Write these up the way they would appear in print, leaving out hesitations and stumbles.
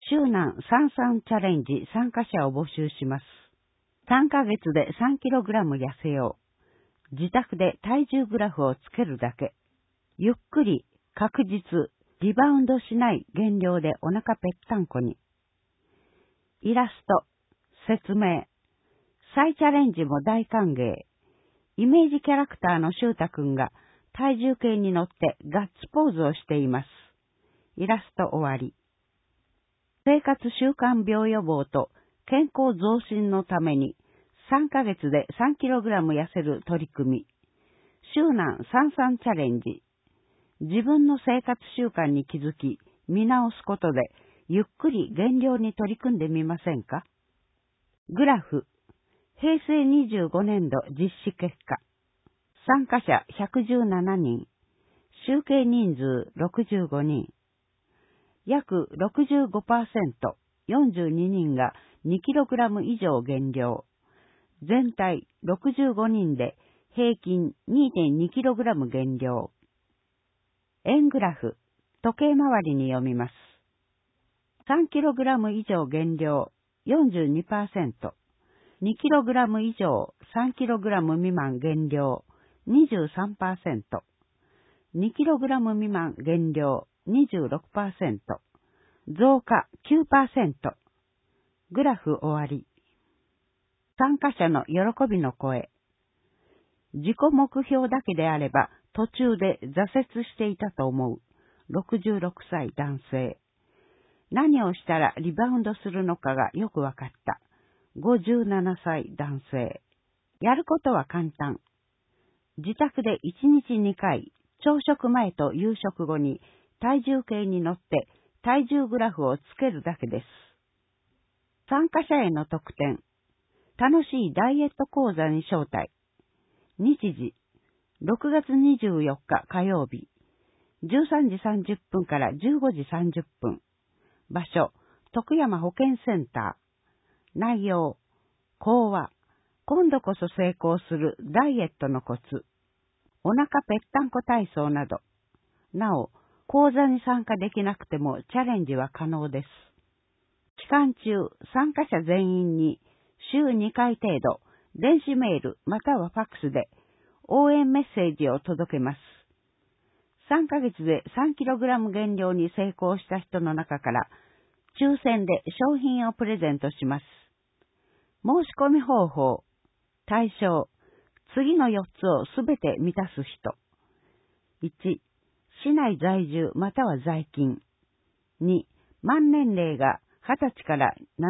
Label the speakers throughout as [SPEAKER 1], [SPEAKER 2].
[SPEAKER 1] 周南三三チャレンジ参加者を募集します。3ヶ月で 3kg 痩せよう。自宅で体重グラフをつけるだけ。ゆっくり、確実、リバウンドしない減量でお腹ぺったんこに。イラスト、説明。再チャレンジも大歓迎。イメージキャラクターのシュータくんが体重計に乗ってガッツポーズをしています。イラスト終わり。生活習慣病予防と健康増進のために3ヶ月で 3kg 痩せる取り組み。周南三三チャレンジ。自分の生活習慣に気づき、見直すことでゆっくり減量に取り組んでみませんか？グラフ。平成25年度実施結果。参加者117人。集計人数65人。約 65%、42人が 2kg 以上減量。全体65人で平均 2.2kg 減量。円グラフ、時計回りに読みます。3kg 以上減量 42%、2kg 以上 3kg 未満減量 23%、2kg 未満減量 26%、増加 9%。グラフ終わり。参加者の喜びの声。自己目標だけであれば途中で挫折していたと思う。66歳男性。何をしたらリバウンドするのかがよくわかった。57歳男性。やることは簡単。自宅で1日2回、朝食前と夕食後に体重計に乗って体重グラフをつけるだけです。参加者への特典。楽しいダイエット講座に招待。日時、6月24日火曜日、13時30分から15時30分。場所、徳山保健センター。内容、講話、今度こそ成功するダイエットのコツ。お腹ぺったんこ体操など。なお、講座に参加できなくてもチャレンジは可能です。期間中、参加者全員に週2回程度、電子メールまたはファックスで応援メッセージを届けます。3ヶ月で 3kg 減量に成功した人の中から抽選で商品をプレゼントします。申し込み方法、対象、次の4つをすべて満たす人。1、市内在住または在勤。2、満年齢が20歳から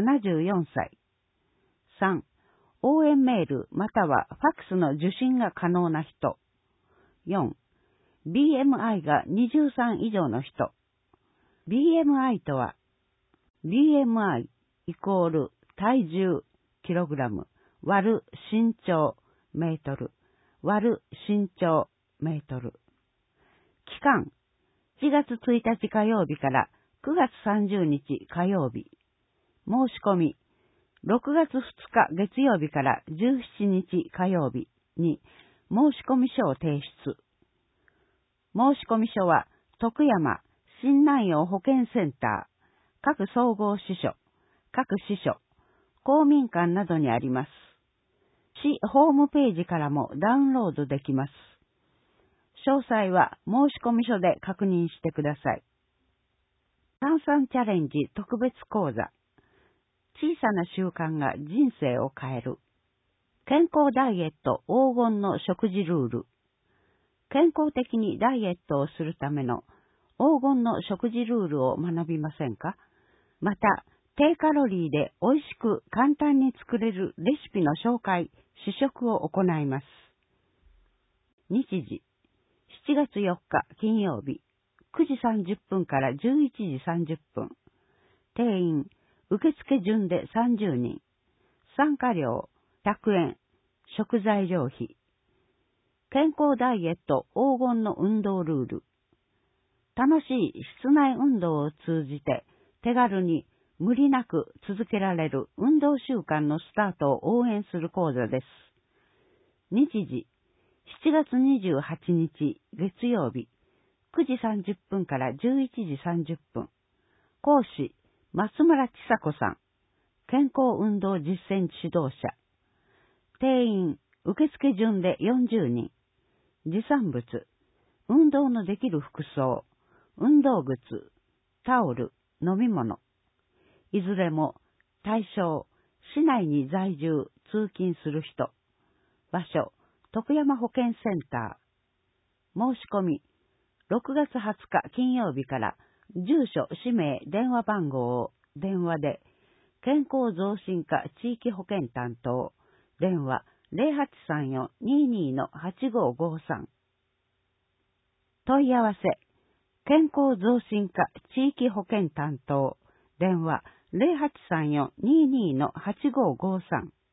[SPEAKER 1] 74歳。3、応援メールまたはファックスの受信が可能な人。4、BMI が23以上の人。BMI とは、BMI イコール体重キログラム割る身長メートル割る身長メートル。期間、7月1日火曜日から9月30日火曜日。申し込み、6月2日月曜日から17日火曜日に申し込み書を提出。申し込み書は徳山新南陽保健センター、各総合支所、各支所、公民館などにあります。市ホームページからもダウンロードできます。詳細は申し込み書で確認してください。炭酸チャレンジ特別講座。小さな習慣が人生を変える。健康ダイエット黄金の食事ルール。健康的にダイエットをするための黄金の食事ルールを学びませんか？また、低カロリーで美味しく簡単に作れるレシピの紹介、試食を行います。日時、7月4日金曜日、9時30分から11時30分。定員、受付順で30人。参加料、100円。食材料費。健康ダイエット黄金の運動ルール。楽しい室内運動を通じて手軽に無理なく続けられる運動習慣のスタートを応援する講座です。日時、7月28日月曜日、9時30分から11時30分。講師、 松村千佐子さん、健康運動実践指導者。定員、受付順で40人。持参物、運動のできる服装、運動靴、タオル、飲み物。いずれも対象、市内に在住、通勤する人。場所、徳山保健センター。申し込み、6月20日金曜日から住所、氏名、電話番号を電話で、健康増進課地域保健担当、電話 0834-22-8553。問い合わせ、健康増進課地域保健担当、電話 0834-22-8553。